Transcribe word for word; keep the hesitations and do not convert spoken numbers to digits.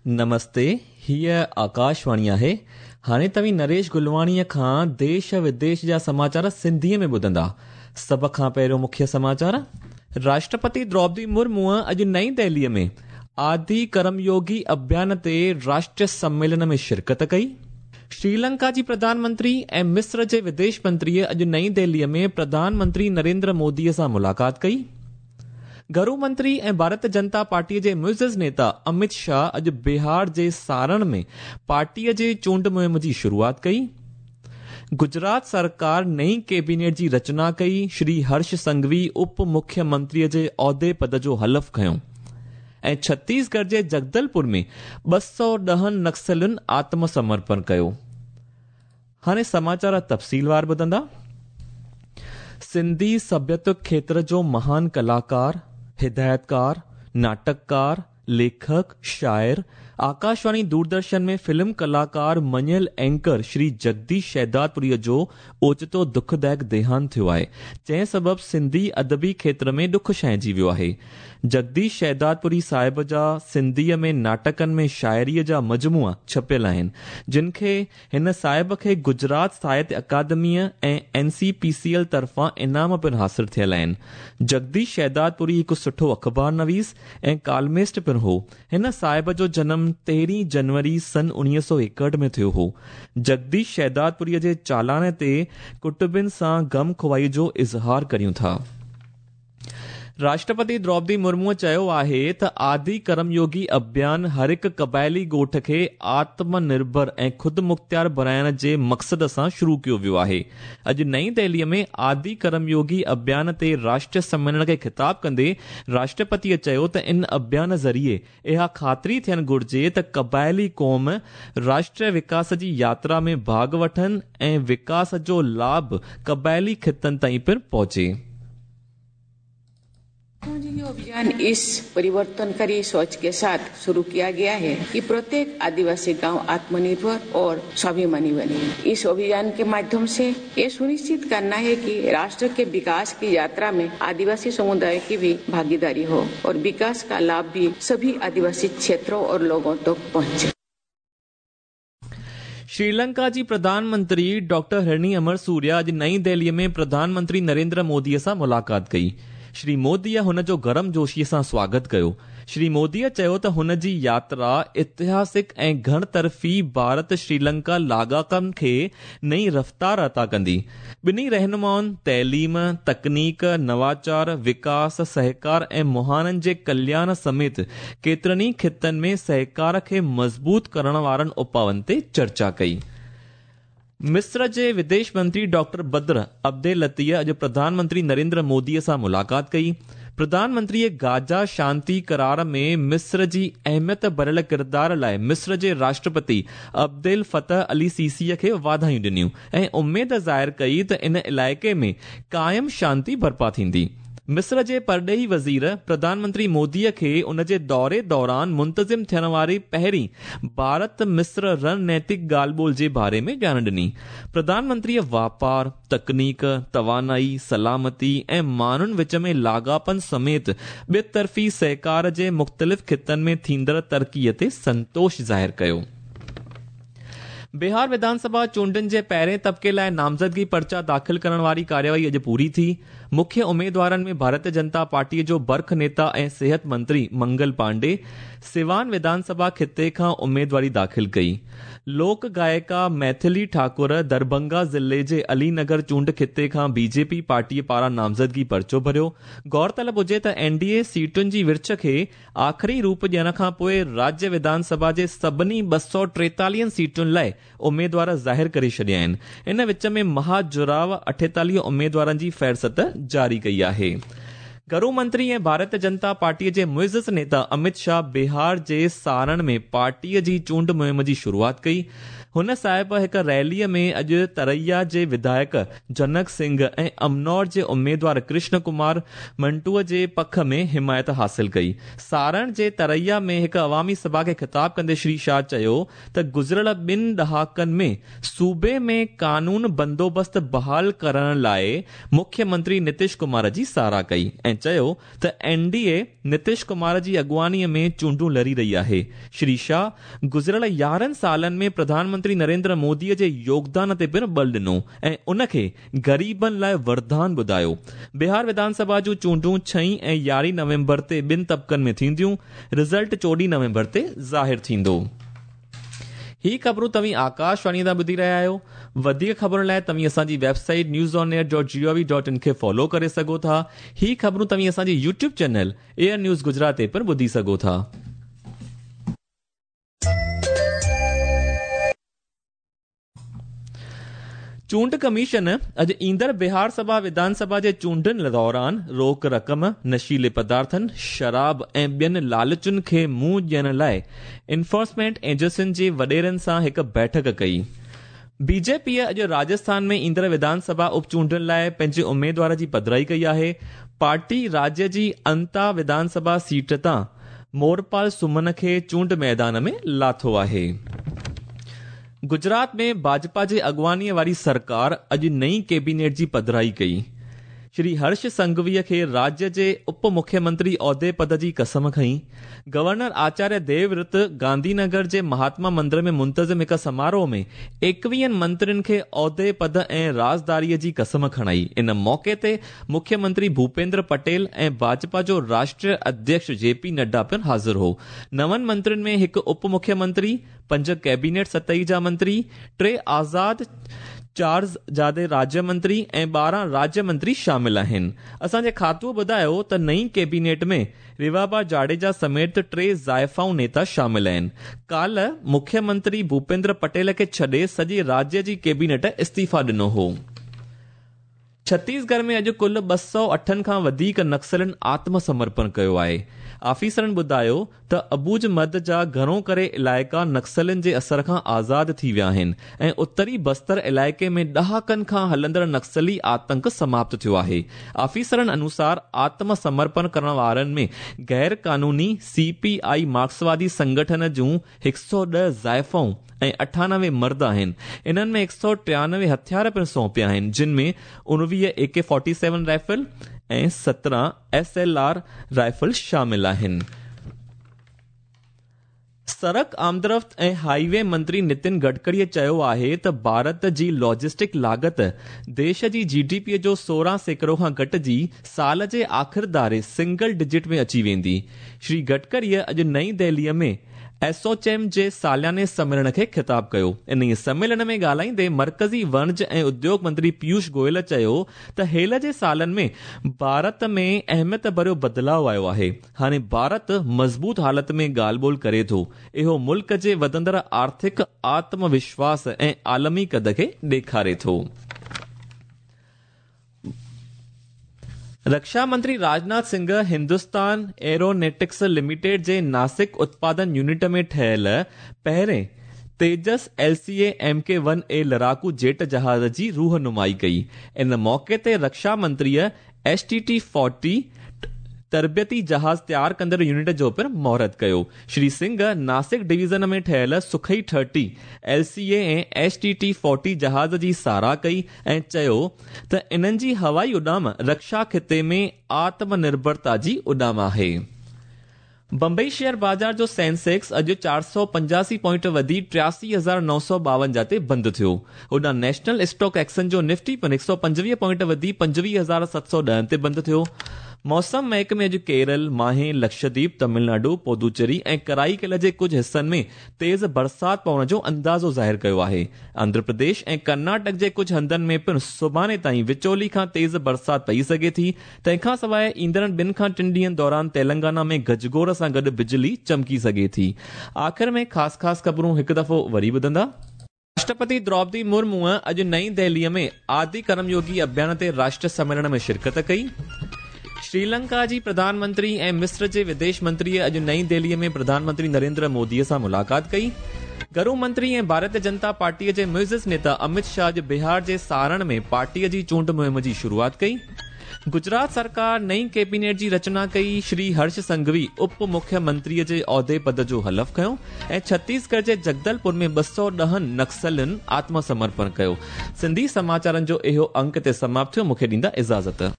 नमस्ते, हीअ आकाशवाणी आहे। हाणे तव्हीं नरेश गुलवाणीअ खां देश विदेश जा समाचार सिंधीअ में ॿुधंदा। सभ खां पहिरियों मुख्य समाचार। राष्ट्रपति द्रौपदी मुर्मूअ अॼु नई दिल्लीअ में आदि कर्मयोगी अभियान ते राष्ट्रीय सम्मेलन में शिरकत कई। श्रीलंका जी प्रधानमंत्री ऐं मिस्र जे विदेश मंत्रीअ अॼु नई दिल्लीअ में प्रधानमंत्री नरेंद्र मोदीअ सां मुलाक़ात कई। गृह मंत्री ऐं भारतीय जनता पार्टीअ जे मुइज़ नेता अमित शाह अॼु बिहार जे सारण में पार्टीअ जे चूंड मुहिम जी शुरूआत कई। गुजरात सरकार नई कैबिनेट जी रचना कई। श्री हर्ष संघवी उप मुख्यमंत्रीअ जे उहिदे पद जो हलफ़ खंयो। ऐं छत्तीसगढ़ जे जगदलपुर में ॿ सौ ॾह नक्सलियुनि आत्मसमर्पण कयो। हाणे समाचार तफ़सीलवार ॿुधंदा। सिंधी सभ्यत्व खेत्र जो महान कलाकार, हिदायतकार, नाटककार, लेखक, शाइर, आकाशवाणी दूरदर्शन में फिल्म कलाकार मञियल एंकर श्री जगदीश शहदादपुरीअ जो ओचितो दुखदायक देहांत थियो आहे, जंहिं सबबि सिंधी अदबी खेत्र में ॾुख छांइजी वियो आहे। जगदीश शहदादपुरी साहिब जा सिंधीअ में नाटकनि में शाइरीअ जा मजमूआ छपियल आहिनि, जिन खे हिन साहिब खे गुजरात साहित्य अकादमीअ ऐं N C P C L तरफ़ां इनाम पिणु हासिल थियल आहिनि। जगदीश शहदादपुरी हिकु सुठो अख़बार नवीस ऐं कालमिस्ट पिणु हो। हिन साहिब जो जनम तेरहीं जनवरी सन उणिवीह सौ एकहठि में थियो हो। जगदीश शहदादपुरीअ जे चालाने ते कुटुबिन सां गम खुवाई जो इज़हार करियूं था। राष्ट्रपति द्रौपदी मुर्मूअ चयो आहे त आदि कर्मयोगी अभियान हर हिकु क़बाइली ॻोठ खे आत्मनिर्भर ऐं खुद मुख्तियार बणाइण जे मक़सद सां शुरू कयो वियो आहे। अॼु नई दिल्लीअ में आदि कर्मयोगी अभियान ते राष्ट्रीय सम्मेलन खे ख़िताब कंदे राष्ट्रपतिअ चयो त इन अभियान ज़रिए इहा ख़ातिरी थियणु घुर्जे त क़बाइली क़ौम राष्ट्रीय विकास जी यात्रा में भाग वठनि ऐं विकास जो लाभ क़बाइली खितनि ताईं पिणु पहुचे। ये अभियान इस परिवर्तनकारी सोच के साथ शुरू किया गया है कि प्रत्येक आदिवासी गांव आत्मनिर्भर और स्वाभिमानी बने। इस अभियान के माध्यम से ये सुनिश्चित करना है कि राष्ट्र के विकास की यात्रा में आदिवासी समुदाय की भी भागीदारी हो और विकास का लाभ भी सभी आदिवासी क्षेत्रों और लोगों तक पहुंचे। श्रीलंका जी प्रधानमंत्री डॉक्टर हिरणी अमर सूर्या अॼु नई दिल्लीअ में प्रधानमंत्री नरेंद्र मोदीअ सां मुलाक़ात कई। श्री मोदीअ हुन जो गरम जोशीअ सां स्वागत कयो। श्री मोदीअ चयो त हुन जी यात्रा ऐतिहासिक ऐं घण तरफ़ी भारत श्रीलंका लाॻापनि खे नई रफ़्तार अता कंदी। ॿिन्ही रहनुमाउनि तइलीम, तकनीक, नवाचार, विकास, सहकार ऐं मुहाननि जे कल्याण समेत केतिरनि ई खितनि में सहकार खे मज़बूत करण वारनि उपायनि ते चर्चा कई। मिस्र जे विदेश मंत्री डॉक्टर बद्र अब्देलतीअ अॼु प्रधानमंत्री नरेंद्र मोदीअ सां मुलाक़ात कई। प्रधानमंत्रीअ गाजा शांती करार में मिस्र जी अहमियत भरियल किरदार लाइ मिस्र जे राष्ट्रपति अब्देल फतह अली सीसीअ खे वाधायूं ॾिनियूं ऐं उमेद ज़ाहिर कई त इन इलाइक़े में क़ाइम शांती बर्पा थींदी। मिस्र जे परॾेही वज़ीर प्रधानमंत्री मोदीअ खे उन जे दौरे दौरान मुंतज़िम थियण वारी पहिरीं भारत मिस्र रणनैतिक ॻाल्हि ॿोल जे बारे में ॼाण ॾिनी। प्रधानमंत्रीअ वापार, तकनीक, तवानाई, सलामती ऐं माण्हुनि विच में लाॻापन समेत ॿितरफ़ी सहकार जे मुख़्तलिफ़ खितनि में थींदड़ तरक़ीअ ते संतोष ज़ाहिर कयो। बिहार विधानसभा चूंडनि जे पहिरें तबके लाइ नामज़दगी पर्चा दाख़िल करण वारी कार्यवाही अॼु पूरी थी। मुख्य उम्मीदवारनि में भारतीय जनता पार्टीअ जो बर्ख नेता ऐं सिहत मंत्री मंगल पांडे सिवान विधानसभा खिते खां उम्मीदवारी दाख़िल कई। लोक गायिका मैथिली ठाकुर दरभंगा ज़िले जे अलीनगर चूंड खिते खां बीजेपी पार्टीअ पारां नामज़दगी पर्चो भरियो। गौरतलब हुजे त एनडीए सीटुनि जी विर्छ खे आख़िरी रूप ॾियण खां पोइ राज्य विधानसभा जे सभिनी ॿ सौ टेतालीह सीटुनि लाइ उम्मीदवार ज़ाहिर करे छॾिया आहिनि। इन विच में महाजुराव अठेतालीह उम्मीदवारनि जी फ़हरिस्त जारी कई आहे। गृह मंत्री ऐं भारतीय जनता पार्टीअ जे मुइज़ नेता अमित शाह बिहार जे सारण में पार्टीअ जी चूंड मुहिम जी शुरूआत कई। हुन साहिब हिकु रैलीअ में अॼु तरैया जे विधायक जनक सिंह ऐं अमनौर जे उम्मीदवार कृष्ण कुमार मंटूअ जे पख में हिमायत हासिल कई। सारण जे तरैया में हिकु अवामी सभा खे ख़िताब कंदे श्री शाह चयो त गुज़िरियल ॿिनि ॾहाकनि में सूबे में कानून बंदोबस्त बहाल करण लाइ मुख्यमंत्री नीतीश कुमार जी साराह कई ऐं ऐं चयो त एनडीए नीतीश कुमार जी अॻुवानीअ में चूंडूं लड़ी रही आहे। श्री शाह गुज़िरियल यारहनि सालनि में प्रधानमंत्री नरेंद्र मोदीअ जे योगदान ते पिणु बल ॾिनो ऐं उनखे ग़रीबनि लाइ वरदान ॿुधायो। बिहार विधानसभा जूं चूंडूं छहीं ऐं यारहीं नवंबर ते ॿिनि तबक़नि में थींदियूं। रिज़ल्ट चोॾहीं नवंबर ते ज़ाहिर थींदो। ही ख़बरूं तव्हीं आकाशवाणी तां ॿुधी रहिया आहियो। वधीक ख़बरुनि लाइ तव्हीं असांजी website news on air dot G O V dot in खे फॉलो करे सघो था। ही ख़बरूं तव्हीं असांजे YouTube channel air news Gujarat ते पिणु ॿुधी सघो था। चूंड कमीशन अॼु ईंदड़ बिहार सभा विधानसभा जे चूंडनि दौरान रोक रक़म, नशीले पदार्थनि, शराब ऐं ॿियनि लालचुनि खे मुंहुं ॾियण लाइ इन्फोर्समेंट एजेंसियुनि जे वॾेरनि सां हिकु बैठक कई। बीजेपीअ अॼु राजस्थान में ईंदड़ विधानसभा उपचूंडनि लाइ पंहिंजे उमेदवार जी पधिराई कई आहे। पार्टी राज्य जी अंता विधानसभा सीट तां मोरपाल सुमन खे चूंड मैदान में लाथो आहे। गुजरात में भाजपा जे अॻुवानीअ वारी सरकार अॼु नई कैबिनेट जी पधिराई कई। श्री हर्ष संघवीअ खे राज्य जे उप मुख्यमंत्री औहदे पद जी कसम खईं। गवर्नर आचार्य देवव्रत गांधीनगर जे महात्मा मंदिर में मुंतज़िम हिक समारोह में एकवीहनि मंत्रियुनि खे औहदे पद ऐं राजदारीअ जी कसम खणाई। इन मौके ते मुख्यमंत्री भूपेंद्र पटेल ऐं भाजपा जो राष्ट्रीय अध्यक्ष जेपी नड्डा पिणु हाज़िर हो। नवनि मंत्रियुनि में हिकु उप मुख्यमंत्री, पंज कैबिनेट सतही जा मंत्री, टे आज़ाद, चार जादे राज्य मंत्री ऐं ॿारहं राज्य मंत्री शामिल आहिनि। असांजे खातो ॿुधायो त नई कैबिनेट में रिवाबा जाडेजा समेत टे ज़ाइफ़ाऊं नेता शामिल आहिनि। काल्ह मुख्यमंत्री भूपेंद्र पटेल खे छॾे सॼे राज्य जी कैबिनेट इस्तीफ़ा ॾिनो हो। छत्तीसगढ़ में अॼु कुल ॿ सौ अठनि खां वधीक नक्सलनि आत्मसमर्पण कयो आहे। आफ़ीसरनि ॿुधायो त अबूज मद जा घणो करे इलाइक़ा नक्सलनि जे असर खां आज़ाद थी विया आहिनि ऐं उत्तरी बस्तर इलाइक़े में ॾहाकनि खां हलंदड़ नक्सली आतंक समाप्त थियो आहे। आफ़ीसरनि अनुसार आत्मसमर्पण करण वारनि में गैर कानूनी सी पी आई मार्क्सवादी संगठन जूं हिकु सौ ॾह ज़ाइफ़ाऊं ऐं अठानवे मर्द आहिनि। इन्हनि में हिकु सौ टियानवे हथियार पिणु सौंपिया आहिनि, जिन में उणिवीह ए के फोर्टी सेवन राइफल ऐं सत्रहं एस एल आर राइफल शामिल आहिनि। सड़क आमदरफ़्त ऐं हाईवे मंत्री नितिन गडकरीअ चयो आहे त भारत जी लॉजिस्टिक लागत देश जी जीडीपीअ जो सोरहं सैकड़ो खां घटि जी साल जे आख़िरदारे सिंगल डिजिट में अची वेंदी। श्री गडकरीअ अॼु नई दिल्लीअ में एसोचैम जे सालियाने सम्मेलन खे ख़िताब कयो। इन सम्मेलन में ॻाल्हाईंदे मर्कज़ी वाणिज्य ऐं उद्योग मंत्री पीयूष गोयल चयो त हेल जे सालनि में भारत में अहमियत भरियो बदिलाव आयो आहे। हाणे भारत मज़बूत हालत में ॻाल्हि ॿोल करे थो। इहो मुल्क जे वधंदड़ आर्थिक आत्मविश्वास ऐं आलमी कद खे ॾेखारे थो। रक्षा मंत्री राजनाथ सिंह हिंदुस्तान एरोनॉटिक्स लिमिटेड जे नासिक उत्पादन यूनिट में ठहियल पहिरें Tejas L C A M K one A लड़ाकू जेट जहाज जी रूहनुमाई कई। इन मौके ते रक्षा मंत्रीअ एस टी टी फोर्टी तरबियती जहाज तयारु कंदड़ यूनिट जो पिणु महूरत कयो। श्री सिंह नासिक डिवीज़न में ठहियल Sukhoi thirty L C A ऐं एस टी टी फोर्टी जहाज जी साराह कई ऐं चयो त इन्हनि जी हवाई उॾाम रक्षा खिते में आत्मनिर्भरता जी उॾाम आहे। बम्बई शेयर बाजार जो सेंसेक्स अॼु चार सौ पंजासी पॉइंट वधी टियासी हज़ार नौ सौ ॿावंजाह ते बंदि थियो। होॾां नेशनल स्टॉक एक्सचेंज जो निफ्टी पिणु हिकु सौ पंजवीह पॉइंट वधी पंजवीह हज़ार सत सौ ॾह ते बंदि थियो। मौसम महकमे अॼु केरल, माहे, लक्षद्वीप, तमिलनाडु, पुदुचेरी ऐं कराईकल जे कुझु हिसनि में तेज़ बरसाति पवण जो अंदाज़ो ज़ाहिर कयो आहे। आंध्र प्रदेश ऐं कर्नाटक जे कुझु हंधनि में पिणु सुभाणे ताईं विचोली खां तेज़ बरसाति पई सघे थी। तंहिंखां सवाइ ईंदड़ ॿिनि खां टिनि ॾींहनि दौरान तेलंगाना में गजगोड़ सां गॾु बिजली चमकी सघे थी। आख़िर में ख़ासि ख़ासि ख़बरूं हिकु दफ़ो वरी ॿुधंदा। राष्ट्रपति द्रौपदी मुर्मूअ अॼु नई दिल्लीअ में आदि कर्मयोगी अभियान ते राष्ट्र सम्मेलन में शिरकत कई। श्रीलंका जी प्रधानमंत्री ऐं मिस्र जे विदेश मंत्रीअ अॼु नई दिल्लीअ में प्रधानमंत्री नरेंद्र मोदीअ सां मुलाक़ात कई। गृह मंत्री ऐं भारतीय जनता पार्टीअ जे मुइज़ नेता अमित शाह अॼु बिहार जे सारण में पार्टीअ जी चूंड मुहिम जी शुरूआत कई। गुजरात सरकार नई कैबिनेट जी रचना कई। श्री हर्ष संघवी उप मुख्यमंत्रीअ जे उहिदे पद जो हलफ़ खयो ऐं छत्तीसगढ़ जे जगदलपुर में ॿ सौ ॾह नक्सलनि आत्मसमर्पण कयो। सिंधी समाचारनि जो इहो अंक ते समाप्त थियो। मूंखे ॾींदा इजाज़त।